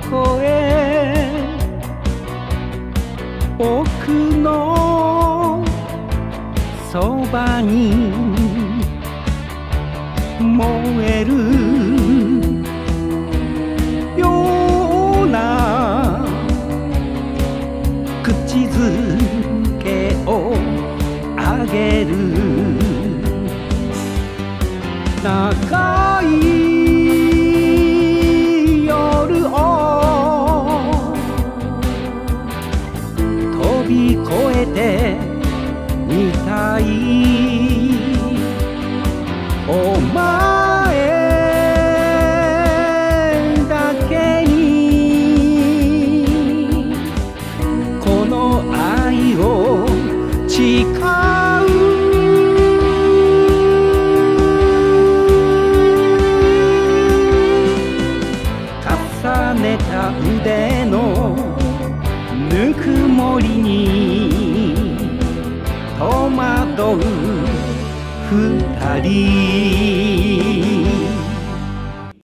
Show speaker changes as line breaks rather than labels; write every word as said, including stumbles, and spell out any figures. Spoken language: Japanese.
こへ僕のそばに燃えるような口づけをあげる長い夜を飛び越えてみたいお前だけにこの愛を誓う重ねた腕のぬくもりに戸惑う二人